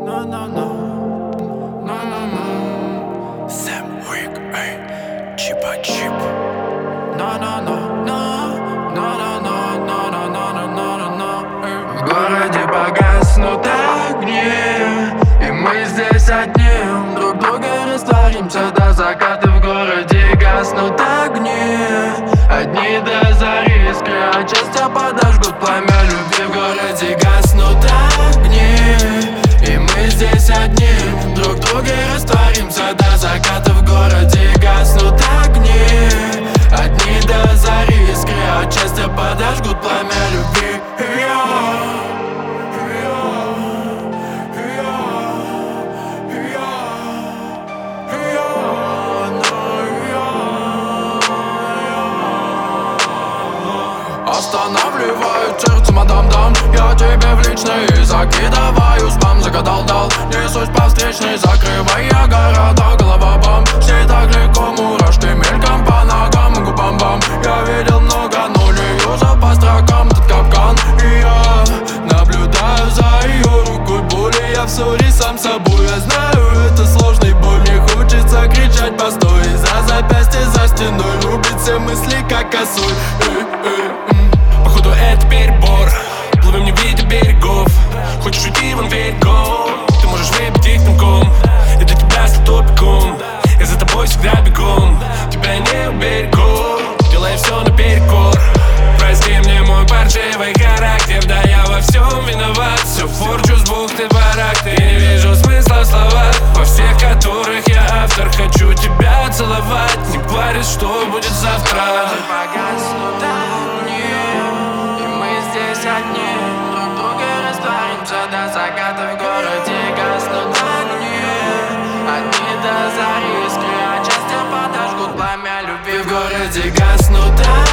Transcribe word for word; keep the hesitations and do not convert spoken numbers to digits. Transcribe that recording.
На-на-на, на-на-на. Сэм Уик, эй, чипа-чип. На-на-на, на-на-на-на-на-на-на-на-на. В городе погаснут огни, и мы здесь одни. Друг друга растворимся до заката. В городе гаснут огни, одни до зари. Искры от счастья подожгут пламя любви. В городе гаснут огни, и мы здесь одни. Друг друга растворимся до заката. В городе гаснут огни, одни до зари. Искры от счастья подожгут пламя любви. Останавливают сердце, мадам-дам. Я тебе в личные закидываю спам. Загадал-дал, несусь по встречной, закрывая города. Голова бам, все так легко, мурашки мельком по ногам. Губам-бам, я видел много, но не юзал по строкам этот капкан. И я наблюдаю за ее рукой боли. Я в ссоре сам с собой, я знаю, это сложный бой. Мне хочется кричать постой, за запястье, за стеной. Рубит все мысли, как косой. Эй, эй, Походу это перебор, плывем не видя берегов. Хочешь уйти, вон дверь, go. Ты можешь выпить их пинком, я для тебя стал тупиком. Я за тобой всегда бегом, тебя не уберегу. Делаю все наперекор, прости мне мой паршивый характер. Да я во всем виноват, все порчу с двух ты барак. Ты не вижу смысла в словах, во всех которых я автор. Хочу тебя целовать, не парюсь, что будет завтра. Погаснут огни, и мы здесь одни. Друг друга растворимся до заката. В городе гаснут огни, одни до зари. Искры от счастья подожгут пламя любви. В городе гаснут огни.